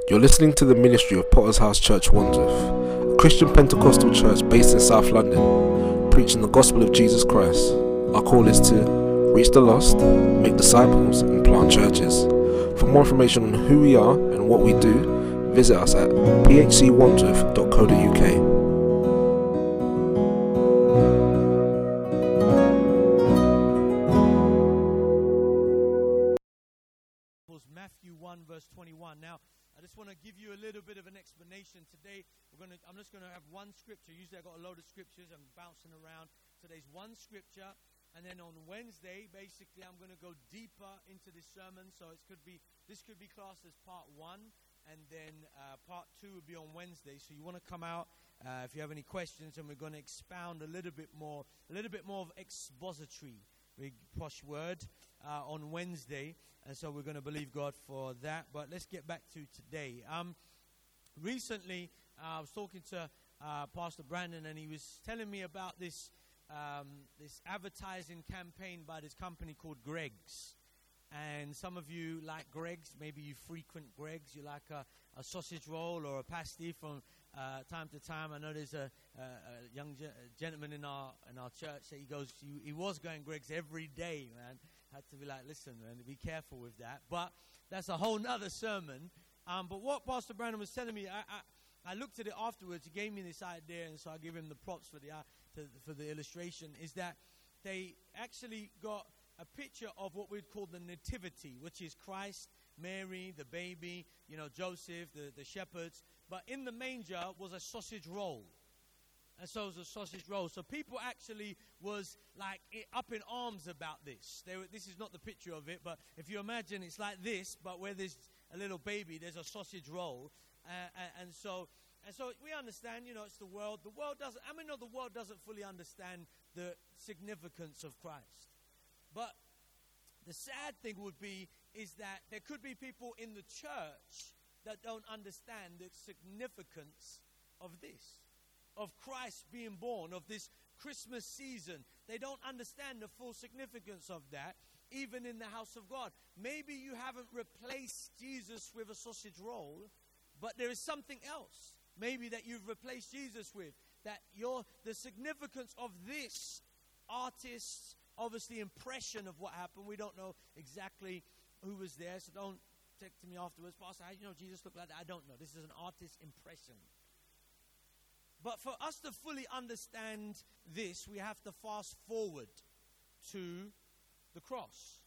You're listening to the ministry of Potter's House Church Wandsworth, a Christian Pentecostal church based in South London, preaching the gospel of Jesus Christ. Our call is to reach the lost, make disciples, and plant churches. For more information on who we are and what we do, visit us at phcwandsworth.co.uk. Matthew 1 verse 21. Now, I just want to give you a little bit of an explanation. Today, I'm just going to have one scripture. Usually I got a load of scriptures. I'm bouncing around. Today's one scripture. And then on Wednesday, basically, I'm going to go deeper into this sermon. So this could be classed as part 1. And then part 2 will be on Wednesday. So you want to come out if you have any questions. And we're going to expound a little bit more of expository, posh word, on Wednesday. And so we're going to believe God for that. But let's get back to today. Recently, I was talking to Pastor Brandon, and he was telling me about this advertising campaign by this company called Greggs. And some of you like Greggs. Maybe you frequent Greggs. You like a sausage roll or a pasty from time to time. I know there's a young gentleman in our church that he was going Greggs every day, man. Had to be like, listen, man, be careful with that. But that's a whole nother sermon. But what Pastor Brandon was telling me, I looked at it afterwards. He gave me this idea, and so I give him the props for the illustration, is that they actually got a picture of what we'd call the nativity, which is Christ, Mary, the baby, Joseph, the shepherds. But in the manger was a sausage roll. And so it was a sausage roll. So people actually was like up in arms about this. This is not the picture of it, but if you imagine it's like this, but where there's a little baby, there's a sausage roll. And so we understand, it's the world. The world doesn't fully understand the significance of Christ. But the sad thing is that there could be people in the church that don't understand the significance of this, of Christ being born, of this Christmas season. They don't understand the full significance of that, even in the house of God. Maybe you haven't replaced Jesus with a sausage roll, but there is something else maybe that you've replaced Jesus with, that the significance of this artist's obviously impression of what happened. We don't know exactly who was there, so don't text me afterwards, Pastor, how do you know Jesus looked like that? I don't know. This is an artist's impression. But for us to fully understand this, we have to fast forward to the cross.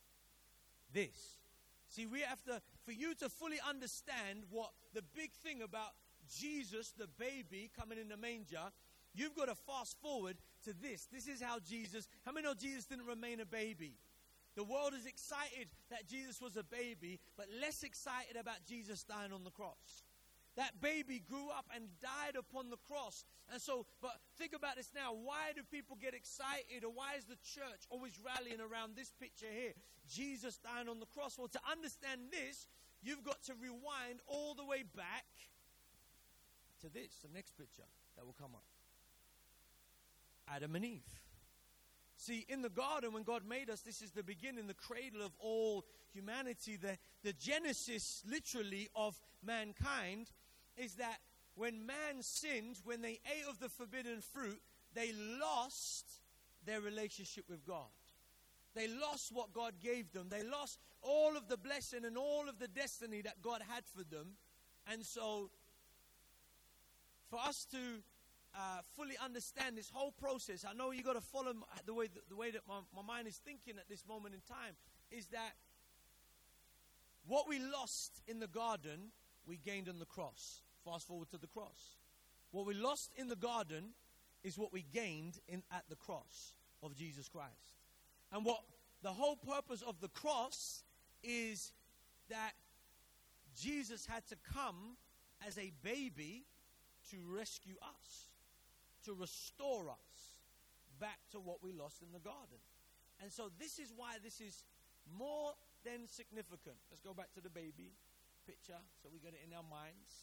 See, we have to, for you to fully understand what the big thing about Jesus, the baby coming in the manger, you've got to fast forward to this. This is how how many know Jesus didn't remain a baby? The world is excited that Jesus was a baby, but less excited about Jesus dying on the cross. That baby grew up and died upon the cross. And so, but think about this now. Why do people get excited, or why is the church always rallying around this picture here? Jesus dying on the cross. Well, to understand this, you've got to rewind all the way back to this, the next picture that will come up. Adam and Eve. See, in the garden, when God made us, this is the beginning, the cradle of all humanity. The genesis, literally, of mankind is that when man sinned, when they ate of the forbidden fruit, they lost their relationship with God. They lost what God gave them. They lost all of the blessing and all of the destiny that God had for them. And so, for us to fully understand this whole process, I know you got to follow the way that my mind is thinking at this moment in time, is that what we lost in the garden, we gained on the cross. Fast forward to the cross. What we lost in the garden is what we gained at the cross of Jesus Christ. And what the whole purpose of the cross is that Jesus had to come as a baby to rescue us, to restore us back to what we lost in the garden. And so this is why this is more than significant. Let's go back to the baby picture so we get it in our minds.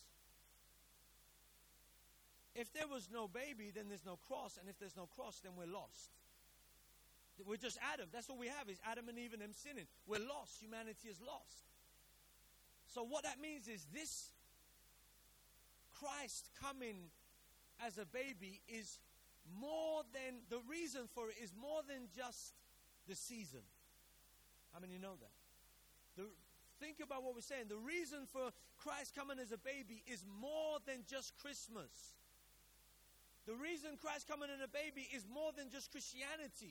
If there was no baby, then there's no cross. And if there's no cross, then we're lost. We're just Adam. That's all we have is Adam and Eve and them sinning. We're lost. Humanity is lost. So what that means is this Christ coming as a baby is more than, the reason for it is more than just the season. How many know that? Think about what we're saying. The reason for Christ coming as a baby is more than just Christmas. The reason Christ coming as a baby is more than just Christianity.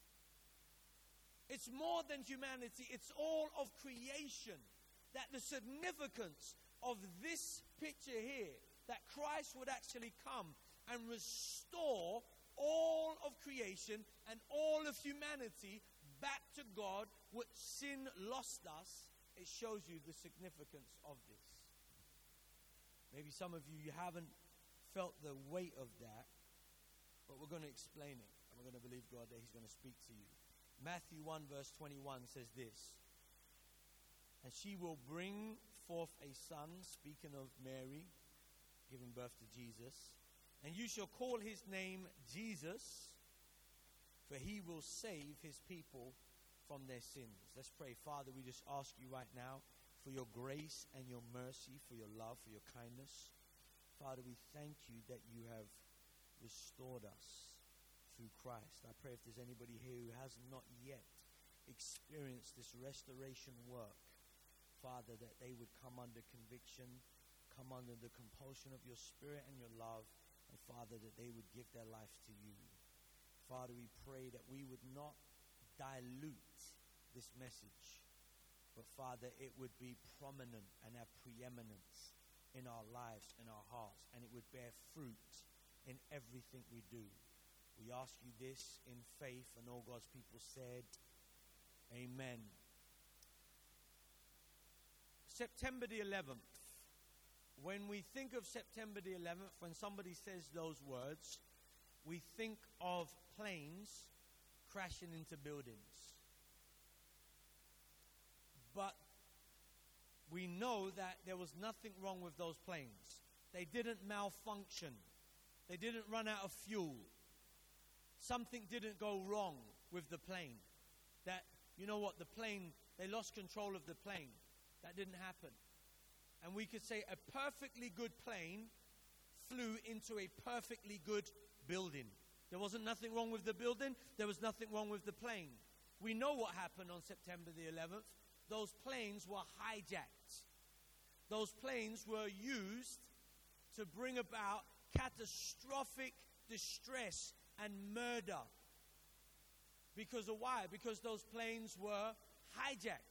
It's more than humanity. It's all of creation. That the significance of this picture here, that Christ would actually come and restore all of creation and all of humanity back to God, which sin lost us, it shows you the significance of this. Maybe some of you haven't felt the weight of that, but we're going to explain it, and we're going to believe God that He's going to speak to you. Matthew 1 verse 21 says this, and she will bring forth a son, speaking of Mary, giving birth to Jesus, and you shall call his name Jesus, for he will save his people from their sins. Let's pray. Father, we just ask you right now for your grace and your mercy, for your love, for your kindness. Father, we thank you that you have restored us through Christ. I pray if there's anybody here who has not yet experienced this restoration work, Father, that they would come under conviction, come under the compulsion of your Spirit and your love, and Father, that they would give their life to you. Father, we pray that we would not dilute this message, but Father, it would be prominent and have preeminence in our lives, in our hearts, and it would bear fruit in everything we do. We ask you this in faith, and all God's people said, amen. September the 11th. When we think of September the 11th, when somebody says those words, we think of planes crashing into buildings. But we know that there was nothing wrong with those planes. They didn't malfunction. They didn't run out of fuel. Something didn't go wrong with the plane. That, you know what, the plane, they lost control of the plane. That didn't happen. And we could say a perfectly good plane flew into a perfectly good building. There wasn't nothing wrong with the building. There was nothing wrong with the plane. We know what happened on September the 11th. Those planes were hijacked. Those planes were used to bring about catastrophic distress and murder. Because of why? Because those planes were hijacked.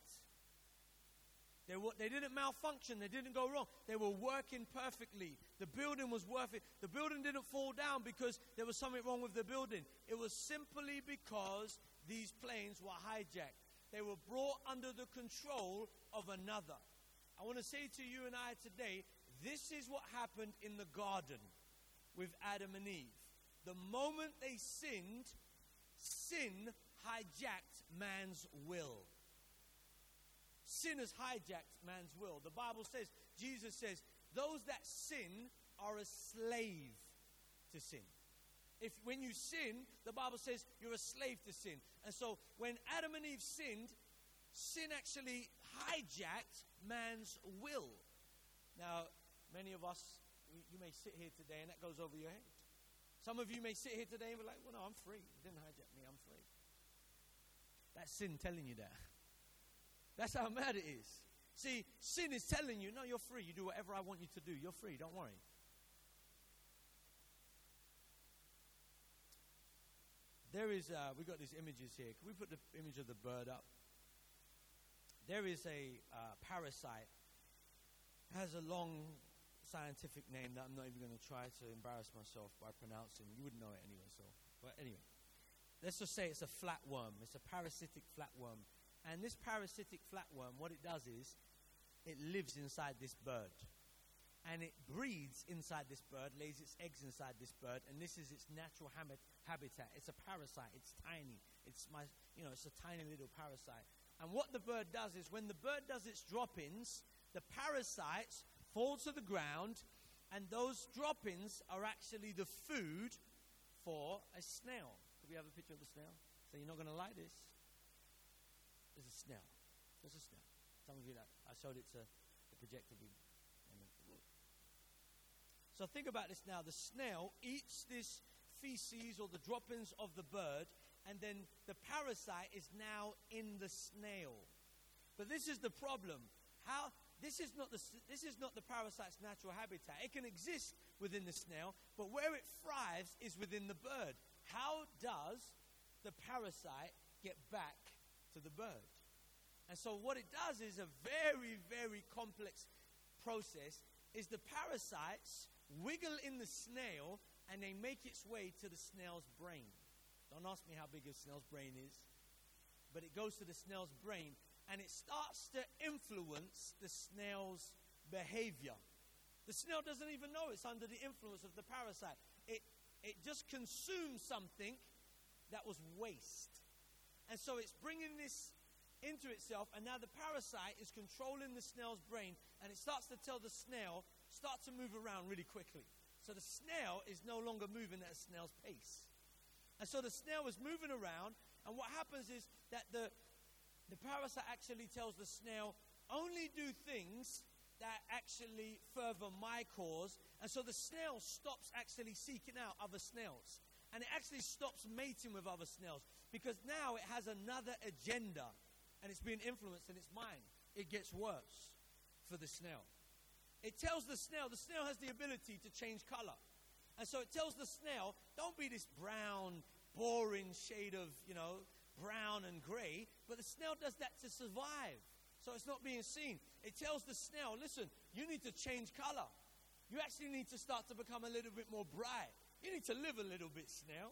They didn't malfunction. They didn't go wrong. They were working perfectly. The building was worth it. The building didn't fall down because there was something wrong with the building. It was simply because these planes were hijacked. They were brought under the control of another. I want to say to you and I today, this is what happened in the garden with Adam and Eve. The moment they sinned, sin hijacked man's will. Sin has hijacked man's will. The Bible says, Jesus says, those that sin are a slave to sin. When you sin, the Bible says you're a slave to sin. And so when Adam and Eve sinned, sin actually hijacked man's will. Now, many of us, you may sit here today and that goes over your head. Some of you may sit here today and be like, well, no, I'm free. It didn't hijack me. I'm free. That's sin telling you that. That's how mad it is. See, sin is telling you, no, you're free. You do whatever I want you to do. You're free. Don't worry. There is, we got these images here. Can we put the image of the bird up? There is a parasite. It has a long scientific name that I'm not even going to try to embarrass myself by pronouncing. You wouldn't know it anyway. But anyway, let's just say it's a flatworm. It's a parasitic flatworm. And this parasitic flatworm, what it does is, it lives inside this bird. And it breeds inside this bird, lays its eggs inside this bird, and this is its natural habitat. It's a parasite. It's tiny. It's a tiny little parasite. And what the bird does is, when the bird does its drop-ins, the parasites fall to the ground, and those drop-ins are actually the food for a snail. Could we have a picture of the snail? So you're not going to like this. There's a snail. There's a snail. Some of you, I showed it to the projector. So think about this now. The snail eats this feces or the droppings of the bird, and then the parasite is now in the snail. But this is the problem. This is not the parasite's natural habitat. It can exist within the snail, but where it thrives is within the bird. How does the parasite get back to the bird? And so what it does is a very, very complex process. Is the parasites wiggle in the snail and they make its way to the snail's brain. Don't ask me how big a snail's brain is, but it goes to the snail's brain and it starts to influence the snail's behavior. The snail doesn't even know it's under the influence of the parasite. It just consumes something that was waste. And so it's bringing this into itself, and now the parasite is controlling the snail's brain, and it starts to tell the snail, start to move around really quickly. So the snail is no longer moving at a snail's pace. And so the snail is moving around, and what happens is that the parasite actually tells the snail, only do things that actually further my cause. And so the snail stops actually seeking out other snails. And it actually stops mating with other snails, because now it has another agenda, and it's being influenced in its mind. It gets worse for the snail. It tells the snail has the ability to change color. And so it tells the snail, don't be this brown, boring shade of, brown and gray. But the snail does that to survive. So it's not being seen. It tells the snail, listen, you need to change color. You actually need to start to become a little bit more bright. You need to live a little bit, snail.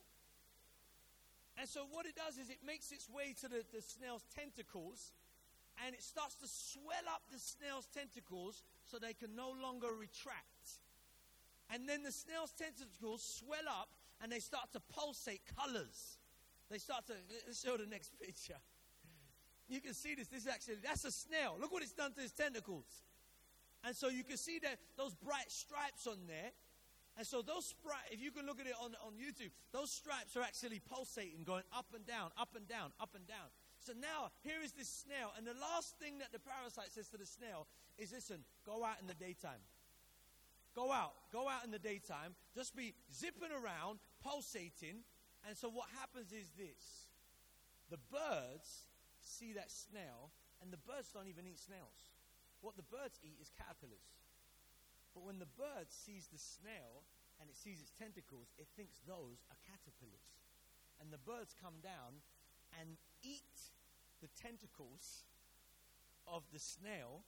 And so what it does is it makes its way to the snail's tentacles, and it starts to swell up the snail's tentacles so they can no longer retract. And then the snail's tentacles swell up, and they start to pulsate colors. Let's show the next picture. You can see this. That's a snail. Look what it's done to his tentacles. And so you can see that those bright stripes on there. And so those stripes, if you can look at it on YouTube, those stripes are actually pulsating, going up and down, up and down, up and down. So now, here is this snail. And the last thing that the parasite says to the snail is, listen, go out in the daytime. Go out in the daytime. Just be zipping around, pulsating. And so what happens is this. The birds see that snail, and the birds don't even eat snails. What the birds eat is caterpillars. But when the bird sees the snail and it sees its tentacles, it thinks those are caterpillars. And the birds come down and eat the tentacles of the snail,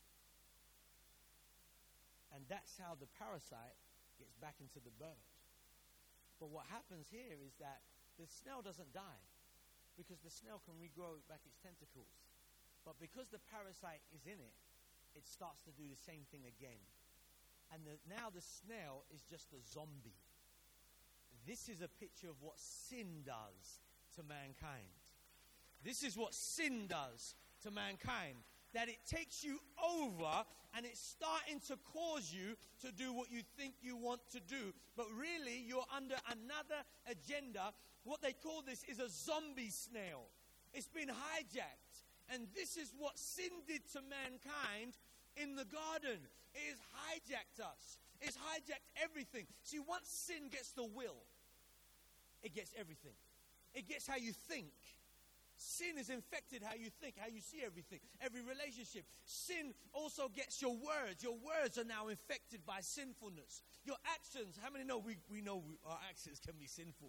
and that's how the parasite gets back into the bird. But what happens here is that the snail doesn't die, because the snail can regrow back its tentacles. But because the parasite is in it, it starts to do the same thing again. And now the snail is just a zombie. This is a picture of what sin does to mankind. This is what sin does to mankind. That it takes you over and it's starting to cause you to do what you think you want to do. But really, you're under another agenda. What they call this is a zombie snail. It's been hijacked. And this is what sin did to mankind in the garden. It has hijacked us. It's hijacked everything. See, once sin gets the will, it gets everything. It gets how you think. Sin has infected how you think, how you see everything, every relationship. Sin also gets your words. Your words are now infected by sinfulness. Your actions, how many know we know our actions can be sinful?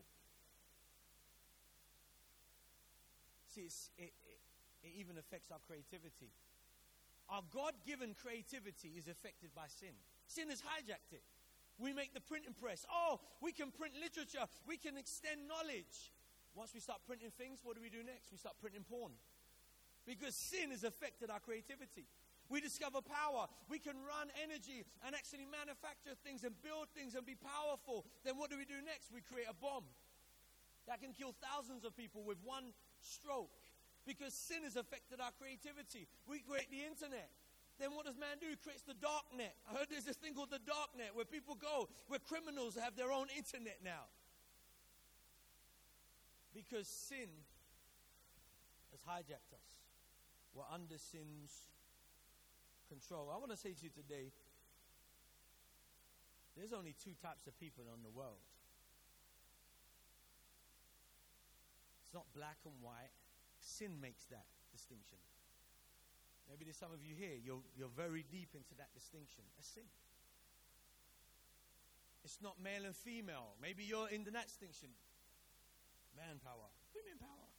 See, it even affects our creativity. Our God-given creativity is affected by sin. Sin has hijacked it. We make the printing press. Oh, we can print literature. We can extend knowledge. Once we start printing things, what do we do next? We start printing porn. Because sin has affected our creativity. We discover power. We can run energy and actually manufacture things and build things and be powerful. Then what do we do next? We create a bomb that can kill thousands of people with one stroke. Because sin has affected our creativity. We create the internet. Then what does man do? He creates the dark net. I heard there's this thing called the dark net where people go, where criminals have their own internet now. Because sin has hijacked us. We're under sin's control. I want to say to you today, There's only two types of people in the world. It's not black and white. Sin makes that distinction. Maybe there's some of you here, you're very deep into that distinction. That's sin. It's not male and female. Maybe you're in that distinction. Manpower, women power.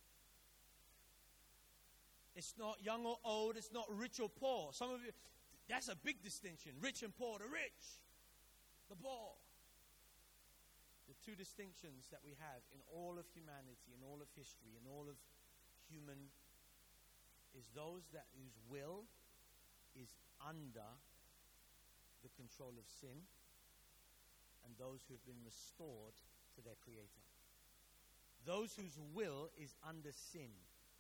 It's not young or old. It's not rich or poor. Some of you, that's a big distinction. Rich and poor. The rich, the poor. The two distinctions that we have in all of humanity, in all of history, in all of human, is those whose will is under the control of sin, and those who have been restored to their Creator. Those whose will is under sin,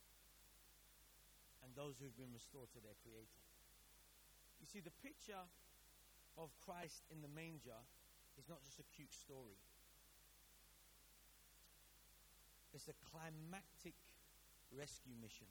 and those who have been restored to their Creator. You see, the picture of Christ in the manger is not just a cute story. It's a climactic rescue mission.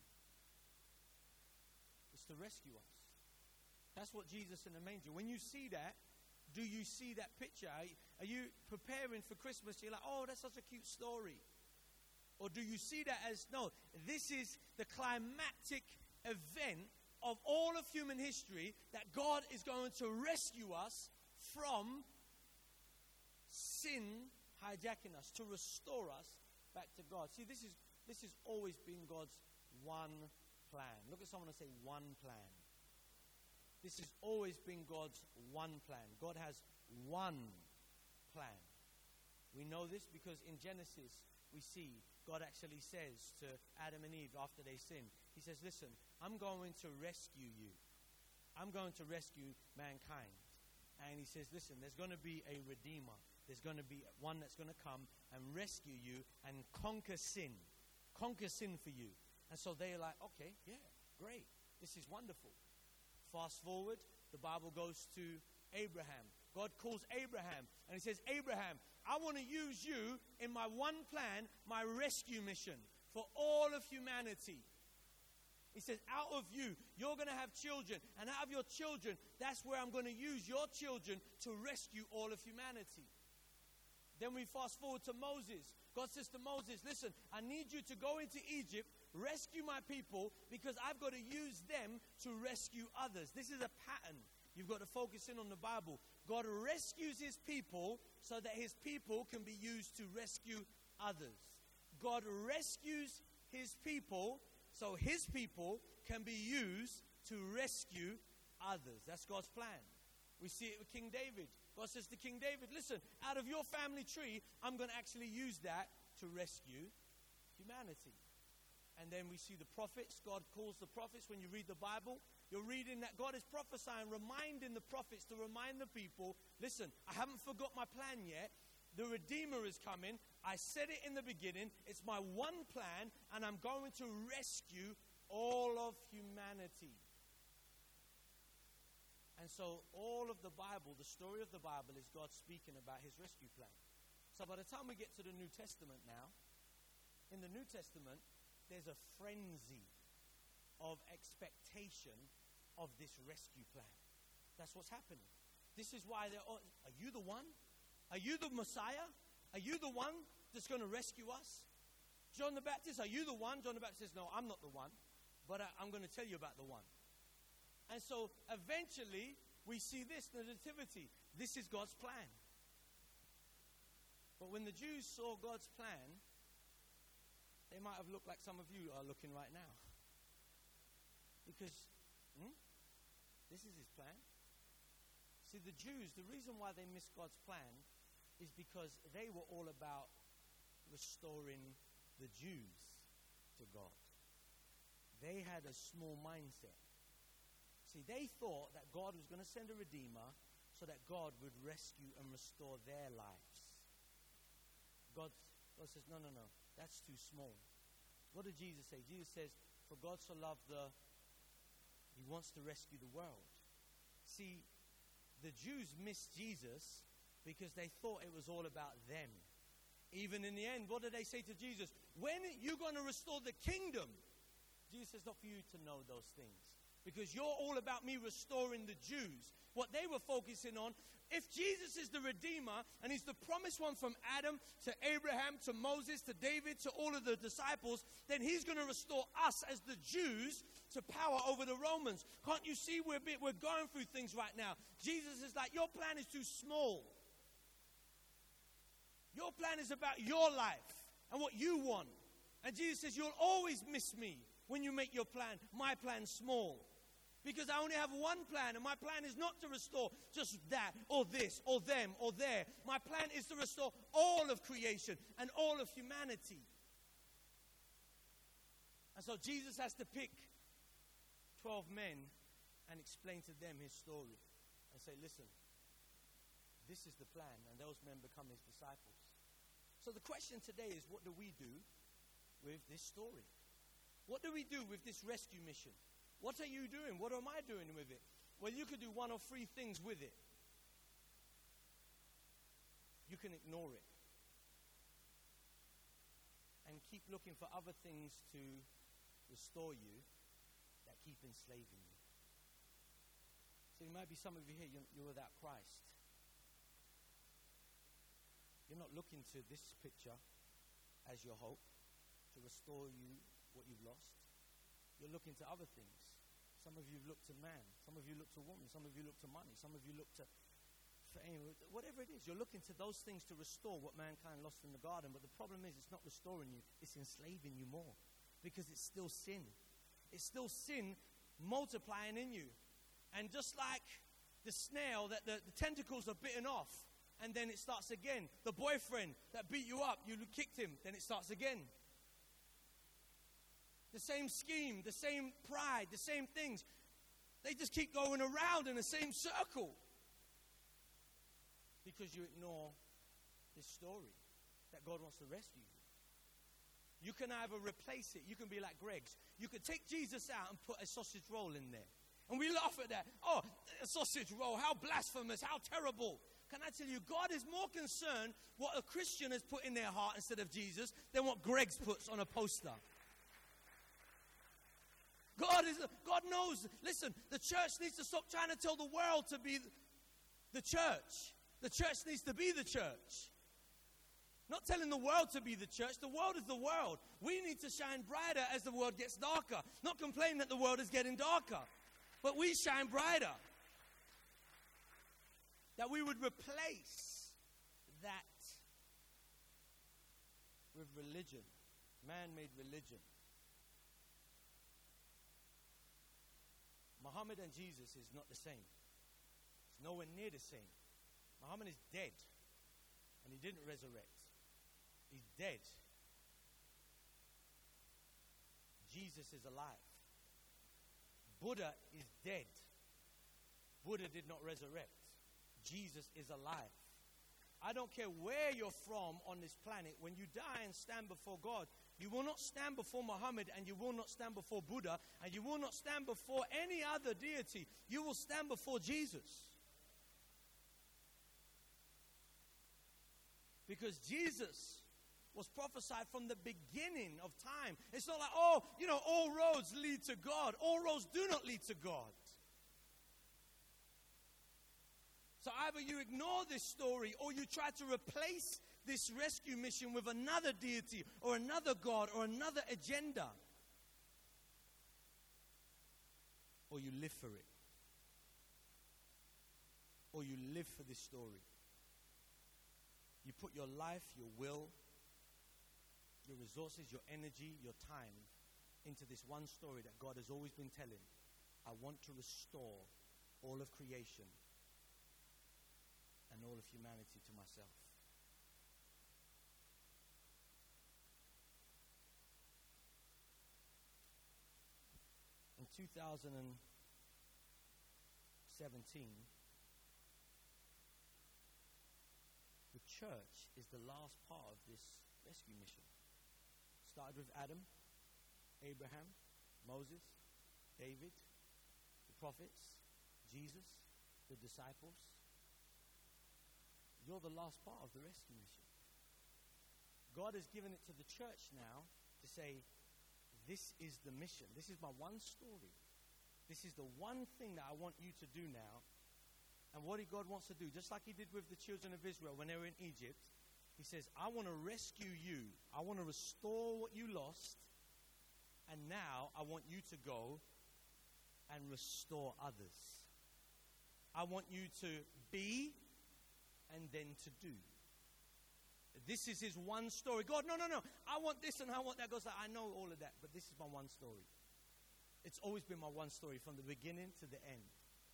It's to rescue us. That's what Jesus in the manger. When you see that, do you see that picture? Are you preparing for Christmas? You're like, oh, that's such a cute story. Or do you see that as, no, this is the climactic event of all of human history, that God is going to rescue us from sin hijacking us, to restore us back to God. See, this has always been God's one plan. Look at someone and say, one plan. This has always been God's one plan. God has one plan. We know this because in Genesis we see God actually says to Adam and Eve after they sinned, He says, listen, I'm going to rescue you. I'm going to rescue mankind. And He says, listen, there's going to be a redeemer. There's going to be one that's going to come and rescue you and conquer sin. Conquer sin for you. And so they're like, okay, yeah, great. This is wonderful. Fast forward, the Bible goes to Abraham. God calls Abraham and He says, Abraham, I want to use you in my one plan, my rescue mission for all of humanity. He says, out of you, you're going to have children. And out of your children, that's where I'm going to use your children to rescue all of humanity. Then we fast forward to Moses. God says to Moses, listen, I need you to go into Egypt, rescue my people, because I've got to use them to rescue others. This is a pattern. You've got to focus in on the Bible. God rescues His people so that His people can be used to rescue others. God rescues His people so His people can be used to rescue others. That's God's plan. We see it with King David. God says to King David, listen, out of your family tree, I'm going to actually use that to rescue humanity. And then we see the prophets. God calls the prophets. When you read the Bible, you're reading that God is prophesying, reminding the prophets to remind the people, listen, I haven't forgot my plan yet. The Redeemer is coming. I said it in the beginning. It's my one plan, and I'm going to rescue all of humanity. And so all of the Bible, the story of the Bible, is God speaking about His rescue plan. So by the time we get to the New Testament now, in the New Testament, there's a frenzy of expectation of this rescue plan. That's what's happening. This is why they're all, are you the one? Are you the Messiah? Are you the one that's going to rescue us? John the Baptist, are you the one? John the Baptist says, no, I'm not the one, but I'm going to tell you about the one. And so eventually we see this, the nativity. This is God's plan. But when the Jews saw God's plan, they might have looked like some of you are looking right now. Because this is His plan. See, the Jews, the reason why they missed God's plan is because they were all about restoring the Jews to God. They had a small mindset. See, they thought that God was going to send a Redeemer so that God would rescue and restore their lives. God says, no, that's too small. What did Jesus say? Jesus says, for God so loved He wants to rescue the world. See, the Jews missed Jesus because they thought it was all about them. Even in the end, what did they say to Jesus? When are you going to restore the kingdom? Jesus says, not for you to know those things. because you're all about me restoring the Jews. What they were focusing on, if Jesus is the Redeemer and he's the promised one from Adam to Abraham to Moses to David to all of the disciples, then he's going to restore us as the Jews to power over the Romans. Can't you see we're going through things right now? Jesus is like, your plan is too small. Your plan is about your life and what you want. And Jesus says, you'll always miss me when you make your plan, my plan, small. Because I only have one plan, and my plan is not to restore just that, or this, or them, or there. My plan is to restore all of creation and all of humanity. And so Jesus has to pick 12 men and explain to them his story. And say, listen, this is the plan, and those men become his disciples. So the question today is, what do we do with this story? What do we do with this rescue mission? What are you doing? What am I doing with it? Well, you could do one of three things with it. You can ignore it and keep looking for other things to restore you that keep enslaving you. So there might be some of you here, you're without Christ. You're not looking to this picture as your hope to restore you what you've lost. You're looking to other things. Some of you look to man. Some of you look to woman. Some of you look to money. Some of you look to fame. Whatever it is, you're looking to those things to restore what mankind lost in the garden. But the problem is, it's not restoring you. It's enslaving you more. Because it's still sin. It's still sin multiplying in you. And just like the snail, that the tentacles are bitten off. And then it starts again. The boyfriend that beat you up, you kicked him. Then it starts again. The same scheme, the same pride, the same things. They just keep going around in the same circle. Because you ignore this story that God wants to rescue you. You can either replace it. You can be like Greg's. You can take Jesus out and put a sausage roll in there. And we laugh at that. Oh, a sausage roll. How blasphemous. How terrible. Can I tell you, God is more concerned what a Christian has put in their heart instead of Jesus than what Greg's puts on a poster. God knows. Listen, the church needs to stop trying to tell the world to be the church. The church needs to be the church. Not telling the world to be the church. The world is the world. We need to shine brighter as the world gets darker. Not complain that the world is getting darker. But we shine brighter. That we would replace that with religion. Man-made religion. Muhammad and Jesus is not the same. It's nowhere near the same. Muhammad is dead. And he didn't resurrect. He's dead. Jesus is alive. Buddha is dead. Buddha did not resurrect. Jesus is alive. I don't care where you're from on this planet. When you die and stand before God, you will not stand before Muhammad, and you will not stand before Buddha, and you will not stand before any other deity. You will stand before Jesus. Because Jesus was prophesied from the beginning of time. It's not like, all roads lead to God. All roads do not lead to God. So either you ignore this story or you try to replace this rescue mission with another deity or another God or another agenda. Or you live for it. Or you live for this story. You put your life, your will, your resources, your energy, your time into this one story that God has always been telling. I want to restore all of creation and all of humanity to myself. In 2017, the church is the last part of this rescue mission. Started with Adam, Abraham, Moses, David, the prophets, Jesus, the disciples. You're the last part of the rescue mission. God has given it to the church now to say, this is the mission. This is my one story. this is the one thing that I want you to do now. And what God wants to do, just like he did with the children of Israel when they were in Egypt, he says, I want to rescue you. I want to restore what you lost. And now I want you to go and restore others. I want you to be and then to do. This is his one story. God, no. I want this and I want that. God's like, I know all of that, but this is my one story. It's always been my one story from the beginning to the end.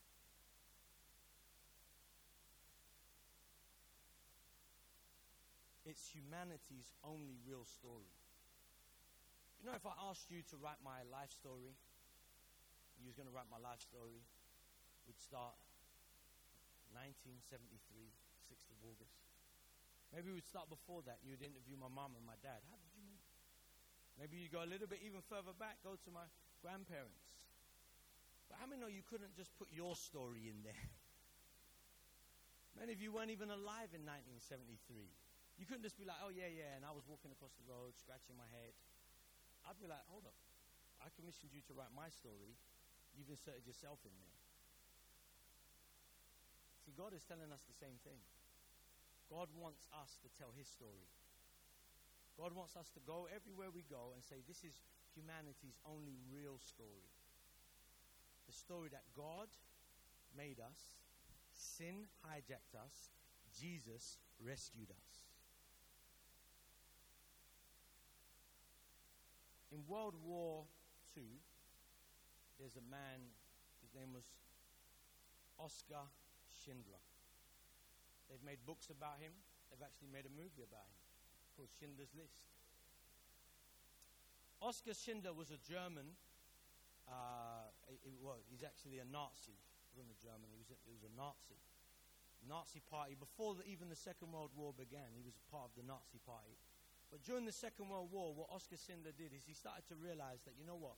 It's humanity's only real story. You know, if I asked you to write my life story, you was going to write my life story, we'd start 1973, 6th of August. Maybe we'd start before that. You'd interview my mom and my dad. How did you meet? Maybe you go a little bit even further back, go to my grandparents. But how many know you couldn't just put your story in there? Many of you weren't even alive in 1973. You couldn't just be like, oh, yeah, and I was walking across the road, scratching my head. I'd be like, hold up. I commissioned you to write my story. You've inserted yourself in there. See, God is telling us the same thing. God wants us to tell his story. God wants us to go everywhere we go and say, this is humanity's only real story. The story that God made us, sin hijacked us, Jesus rescued us. In World War II, there's a man, his name was Oskar Schindler. They've made books about him. They've actually made a movie about him called Schindler's List. Oskar Schindler was a German. He's actually a Nazi. He wasn't a German. He was a Nazi. Nazi party. Before even the Second World War began, he was part of the Nazi party. But during the Second World War, what Oskar Schindler did is he started to realize that, you know what?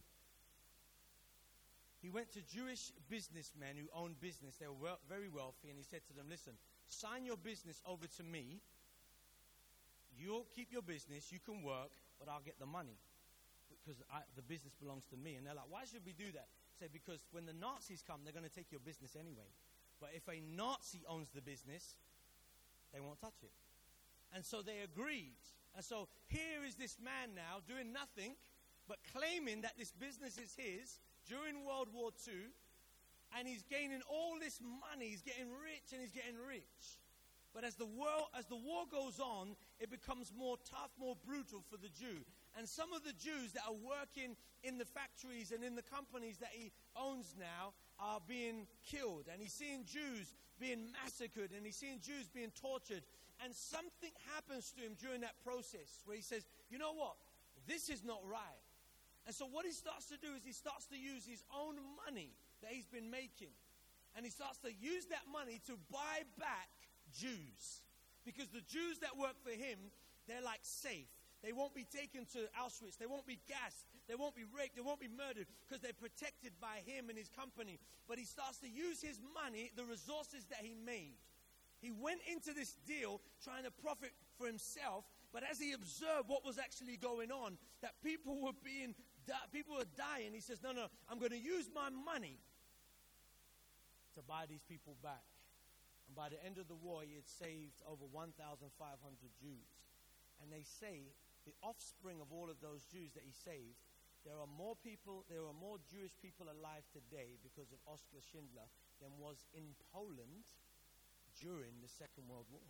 He went to Jewish businessmen who owned business. They were very wealthy, and he said to them, listen, sign your business over to me. You'll keep your business, you can work, but I'll get the money because the business belongs to me. And they're like, why should we do that? Say, because when the Nazis come, they're going to take your business anyway. But if a Nazi owns the business, they won't touch it. And so they agreed. And so here is this man now doing nothing but claiming that this business is his during World War II, and he's gaining all this money. He's getting rich and he's getting rich. But as the war goes on, it becomes more tough, more brutal for the Jew. And some of the Jews that are working in the factories and in the companies that he owns now are being killed. And he's seeing Jews being massacred, and he's seeing Jews being tortured. And something happens to him during that process where he says, you know what? This is not right. And so what he starts to do is he starts to use his own money that he's been making. And he starts to use that money to buy back Jews. Because the Jews that work for him, they're like safe. They won't be taken to Auschwitz. They won't be gassed. They won't be raped. They won't be murdered because they're protected by him and his company. But he starts to use his money, the resources that he made. He went into this deal trying to profit for himself, but as he observed what was actually going on, that people were dying, he says, no, I'm going to use my money to buy these people back. And by the end of the war, he had saved over 1,500 Jews. And they say the offspring of all of those Jews that he saved, there are more Jewish people alive today because of Oskar Schindler than was in Poland during the Second World War.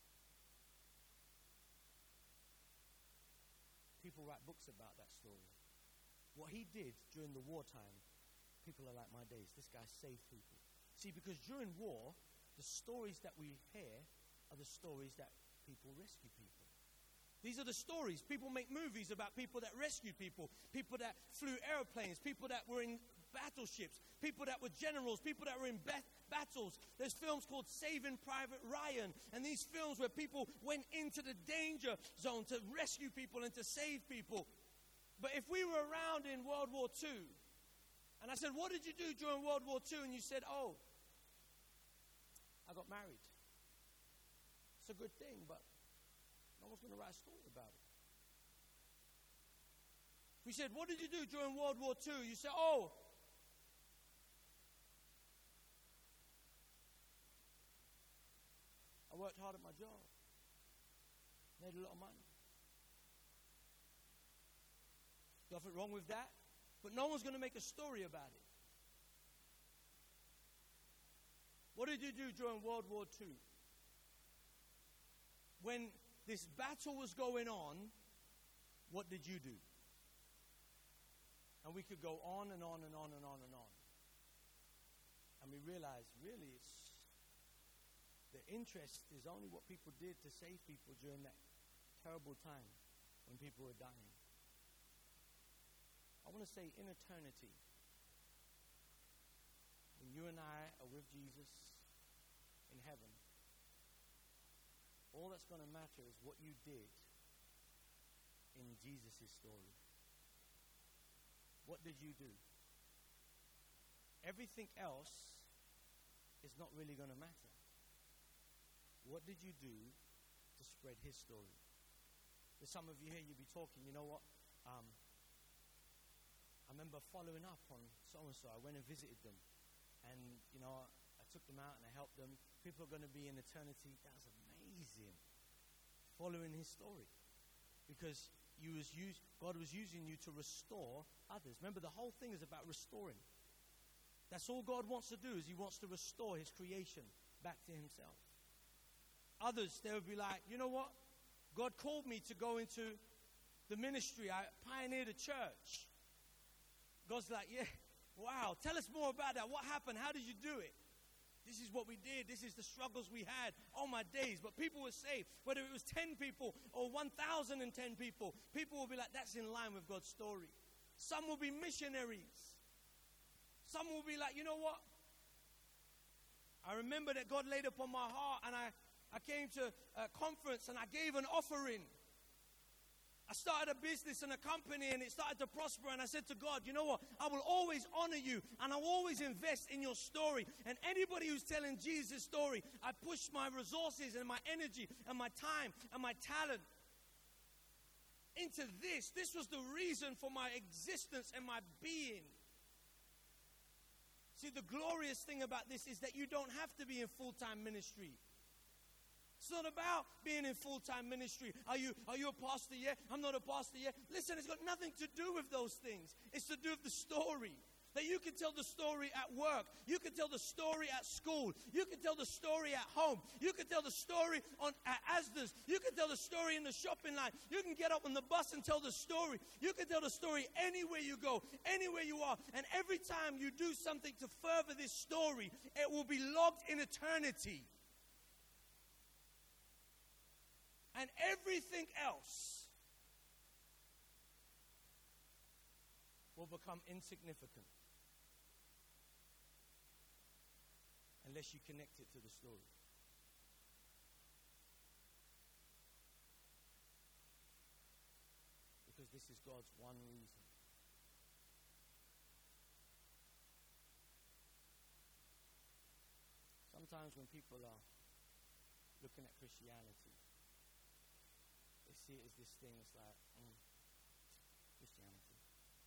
People write books about that story. What he did during the wartime, people are like, my days, this guy saved people. See, because during war, the stories that we hear are the stories that people rescue people. These are the stories. People make movies about people that rescued people that flew airplanes, people that were in battleships, people that were generals, people that were in battles. There's films called Saving Private Ryan, and these films where people went into the danger zone to rescue people and to save people. But if we were around in World War II, and I said, what did you do during World War II? And you said, oh, I got married. It's a good thing, but no one's going to write a story about it. We said, what did you do during World War II? You said, oh, I worked hard at my job. Made a lot of money. Nothing wrong with that. But no one's going to make a story about it. What did you do during World War II? When this battle was going on, what did you do? And we could go on and on and on and on and on. And we realized, really, the interest is only what people did to save people during that terrible time when people were dying. I want to say in eternity, when you and I are with Jesus in heaven, all that's going to matter is what you did in Jesus' story. What did you do? Everything else is not really going to matter. What did you do to spread his story? There's some of you here, you'll be talking, you know what? I remember following up on so-and-so. I went and visited them. And, you know, I took them out and I helped them. People are going to be in eternity. That's amazing. Following his story. Because God was using you to restore others. Remember, the whole thing is about restoring. That's all God wants to do, is he wants to restore his creation back to himself. Others, they would be like, you know what? God called me to go into the ministry. I pioneered a church. God's like, yeah, wow, tell us more about that. What happened? How did you do it? This is what we did. This is the struggles we had. Oh, my days. But people were saved. Whether it was 10 people or 1,010 people, people will be like, that's in line with God's story. Some will be missionaries. Some will be like, you know what? I remember that God laid upon my heart, and I came to a conference and I gave an offering. I started a business and a company, and it started to prosper, and I said to God, you know what? I will always honor you, and I'll always invest in your story. And anybody who's telling Jesus' story, I push my resources and my energy and my time and my talent into this. This was the reason for my existence and my being. See, the glorious thing about this is that you don't have to be in full-time ministry. It's not about being in full-time ministry. Are you a pastor yet? I'm not a pastor yet. Listen, it's got nothing to do with those things. It's to do with the story. That you can tell the story at work. You can tell the story at school. You can tell the story at home. You can tell the story at Asda's. You can tell the story in the shopping line. You can get up on the bus and tell the story. You can tell the story anywhere you go, anywhere you are. And every time you do something to further this story, it will be logged in eternity. And everything else will become insignificant unless you connect it to the story. Because this is God's one reason. Sometimes when people are looking at Christianity, they see it as this thing. It's like, Christianity.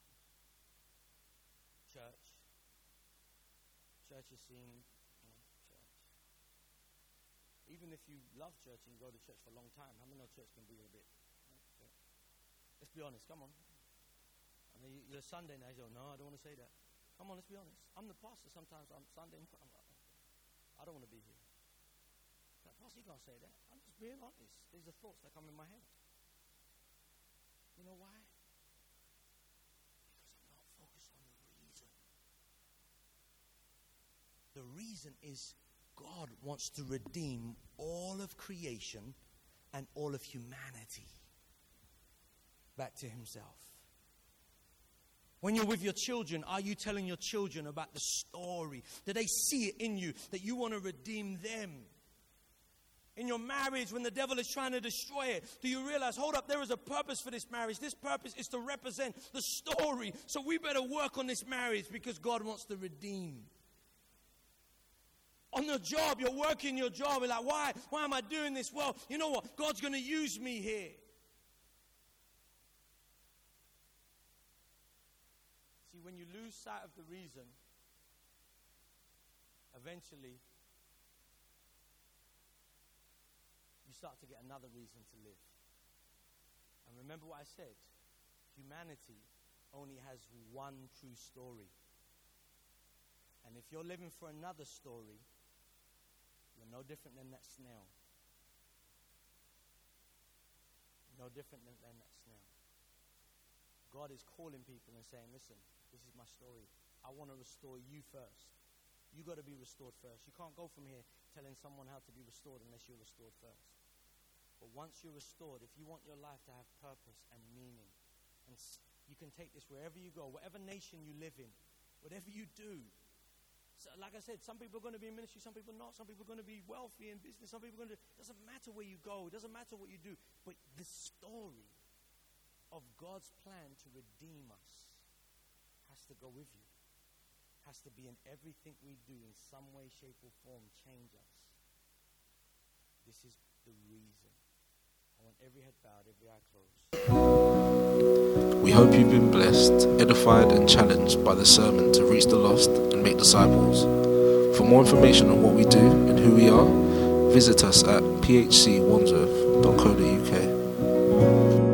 Church is seen, church. Even if you love church and you go to church for a long time, how many know church can be a bit? Let's be honest, come on. I mean, you're Sunday night, you go, no, I don't want to say that. Come on, let's be honest. I'm the pastor sometimes. I'm Sunday, I don't want to be here. Pastor, you can't say that. I'm just being honest. These are thoughts that come in my head. You know why? Because I'm not focused on the reason. The reason is God wants to redeem all of creation and all of humanity back to himself. When you're with your children, are you telling your children about the story? Do they see it in you that you want to redeem them? In your marriage, when the devil is trying to destroy it, do you realize, hold up, there is a purpose for this marriage. This purpose is to represent the story. So we better work on this marriage because God wants to redeem. On your job, you're working your job. You're like, why am I doing this? Well, you know what? God's going to use me here. See, when you lose sight of the reason, eventually start to get another reason to live. And remember what I said, humanity only has one true story. And if you're living for another story, you're no different than that snail. No different than that snail. God is calling people and saying, listen, this is my story. I want to restore you first. You got to be restored first. You can't go from here telling someone how to be restored unless you're restored first. But once you're restored, if you want your life to have purpose and meaning, and you can take this wherever you go, whatever nation you live in, whatever you do. So, like I said, some people are going to be in ministry, some people not. Some people are going to be wealthy in business, some people are going to. It doesn't matter where you go. It doesn't matter what you do. But the story of God's plan to redeem us has to go with you. Has to be in everything we do, in some way, shape, or form, change us. This is the reason. I want every head bowed, every eye closed. We hope you've been blessed, edified and challenged by the sermon to reach the lost and make disciples. For more information on what we do and who we are, visit us at phcwandsworth.co.uk.